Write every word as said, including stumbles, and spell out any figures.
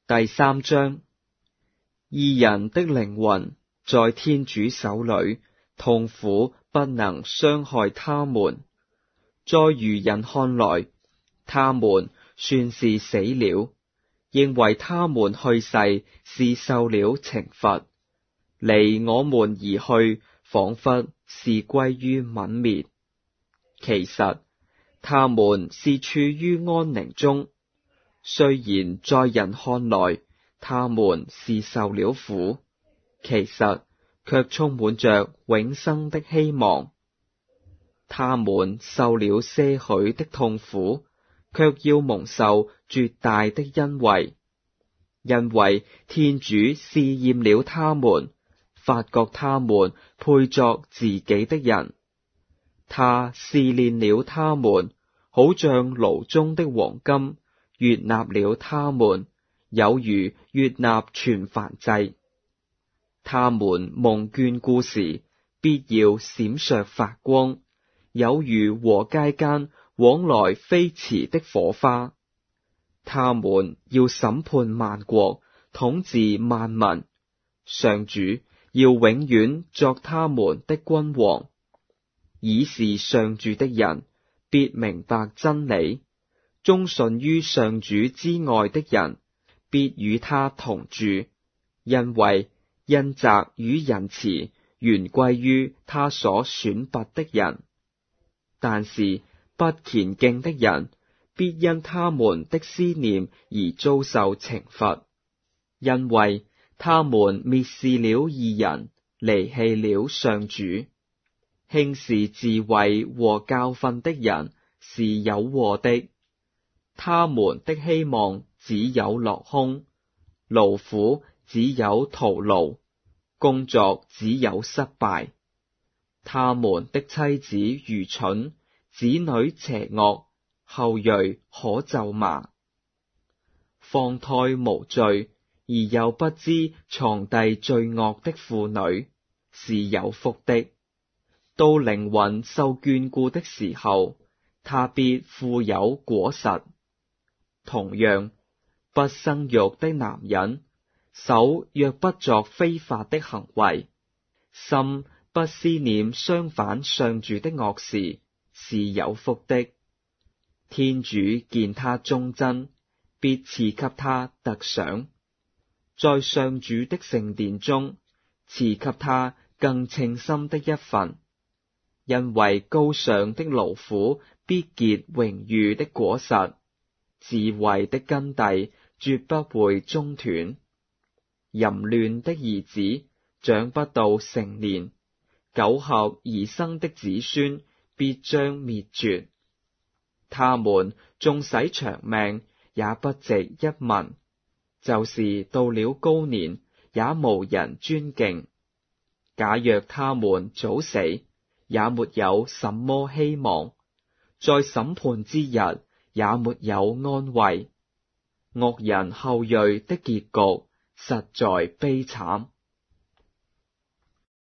第三章，義人的靈魂在天主手裏，痛苦不能傷害他們。在愚人看來，他們算是死了，認為他們去世是受了懲罰，離我們而去，仿佛是歸於泯滅。其實，他們是處於安寧中，雖然在人看來，他們是受了苦，其實卻充滿着永生的希望。他們受了些許的痛苦，卻要蒙受絕大的恩惠，因為天主試驗了他們，發覺他們配作自己的人。他試煉了他們，好像爐中的黃金，悅納了他們，有如悅納全燔祭。他們蒙眷顧時，必要閃爍發光，有如禾稭間往來飛馳的火花。他們要審判萬國，統治萬民。上主要永遠作他們的君王。倚視上主的人，必明白真理；忠信於上主之外的人，必與他同住，因為恩澤與仁慈原歸於他所選拔的人。但是不虔敬的人，必因他們的思念而遭受懲罰，因為他們蔑視了義人，離棄了上主。輕視智慧和教訓的人是有禍的，他們的希望只有落空，勞苦只有徒勞，工作只有失敗。他們的妻子愚蠢，子女邪惡，後裔可咒罵。放胎無罪而又不知藏匿罪惡的婦女是有福的。到靈魂受眷顧的時候，他必富有果實。同樣，不生育的男人，手若不作非法的行為，心不思念相反上主的惡事，是有福的。天主見他忠貞，必賜給他特賞，在上主的聖殿中，賜給他更稱心的一份。因為高尚的勞苦必結榮譽的果實，智慧的根蒂絕不會中斷。淫亂的兒子長不到成年，苟合而生的子孫必將滅絕。他們縱使長命，也不值一文；就是到了高年，也無人尊敬。假若他們早死，也沒有什麼希望，在審判之日也沒有安慰。惡人後裔的結局實在悲慘。